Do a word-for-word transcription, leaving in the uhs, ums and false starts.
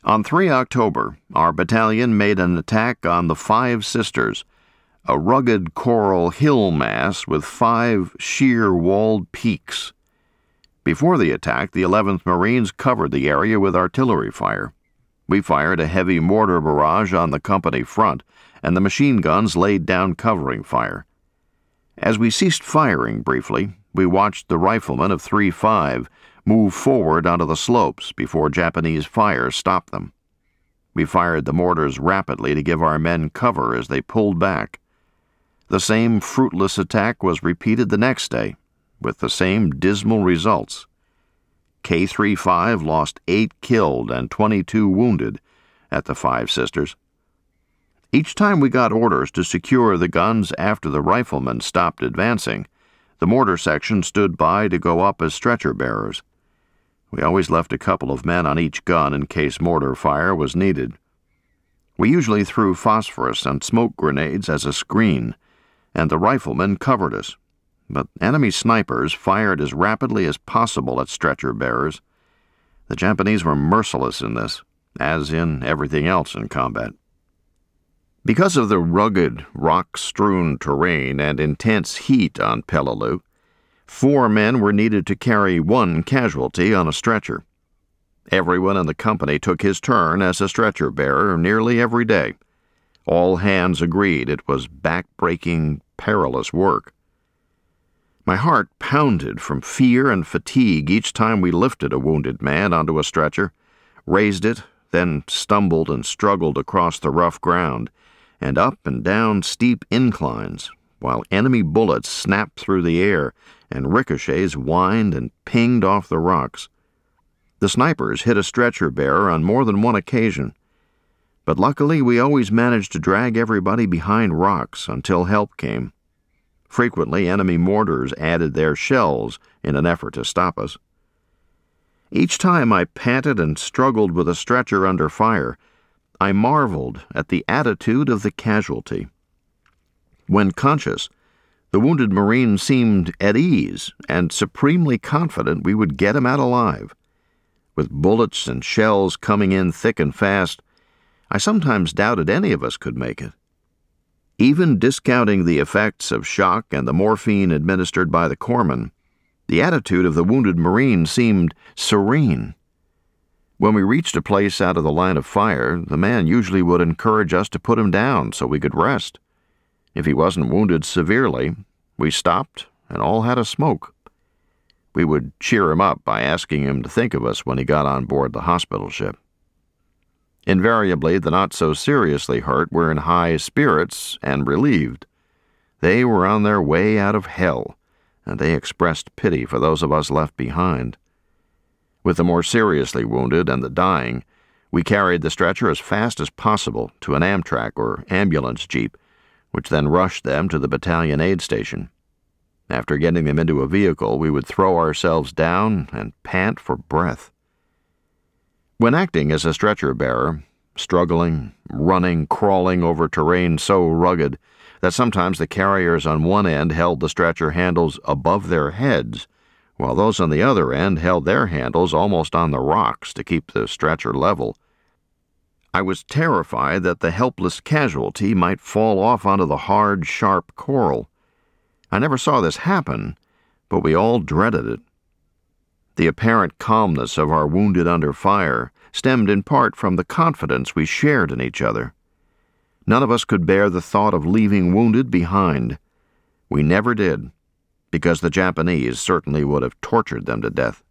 On the third of October, our battalion made an attack on the Five Sisters, a rugged coral hill mass with five sheer-walled peaks. Before the attack, the eleventh Marines covered the area with artillery fire. We fired a heavy mortar barrage on the company front, and the machine guns laid down covering fire. As we ceased firing briefly, we watched the riflemen of three five move forward onto the slopes before Japanese fire stopped them. We fired the mortars rapidly to give our men cover as they pulled back. The same fruitless attack was repeated the next day, with the same dismal results. K thirty-five lost eight killed and twenty-two wounded at the Five Sisters. Each time we got orders to secure the guns after the riflemen stopped advancing, the mortar section stood by to go up as stretcher bearers. We always left a couple of men on each gun in case mortar fire was needed. We usually threw phosphorus and smoke grenades as a screen, and the riflemen covered us. But enemy snipers fired as rapidly as possible at stretcher bearers. The Japanese were merciless in this, as in everything else in combat. Because of the rugged, rock-strewn terrain and intense heat on Peleliu, four men were needed to carry one casualty on a stretcher. Everyone in the company took his turn as a stretcher bearer nearly every day. All hands agreed it was back-breaking, perilous work. My heart pounded from fear and fatigue each time we lifted a wounded man onto a stretcher, raised it, then stumbled and struggled across the rough ground, and up and down steep inclines, while enemy bullets snapped through the air and ricochets whined and pinged off the rocks. The snipers hit a stretcher bearer on more than one occasion, but luckily we always managed to drag everybody behind rocks until help came. Frequently, enemy mortars added their shells in an effort to stop us. Each time I panted and struggled with a stretcher under fire, I marveled at the attitude of the casualty. When conscious, the wounded Marine seemed at ease and supremely confident we would get him out alive. With bullets and shells coming in thick and fast, I sometimes doubted any of us could make it. Even discounting the effects of shock and the morphine administered by the corpsman, the attitude of the wounded Marine seemed serene. When we reached a place out of the line of fire, the man usually would encourage us to put him down so we could rest. If he wasn't wounded severely, we stopped and all had a smoke. We would cheer him up by asking him to think of us when he got on board the hospital ship. Invariably, the not-so-seriously hurt were in high spirits and relieved. They were on their way out of hell, and they expressed pity for those of us left behind. With the more seriously wounded and the dying, we carried the stretcher as fast as possible to an Amtrak or ambulance jeep, which then rushed them to the battalion aid station. After getting them into a vehicle, we would throw ourselves down and pant for breath. When acting as a stretcher bearer, struggling, running, crawling over terrain so rugged that sometimes the carriers on one end held the stretcher handles above their heads, while those on the other end held their handles almost on the rocks to keep the stretcher level, I was terrified that the helpless casualty might fall off onto the hard, sharp coral. I never saw this happen, but we all dreaded it. The apparent calmness of our wounded under fire stemmed in part from the confidence we shared in each other. None of us could bear the thought of leaving wounded behind. We never did, because the Japanese certainly would have tortured them to death.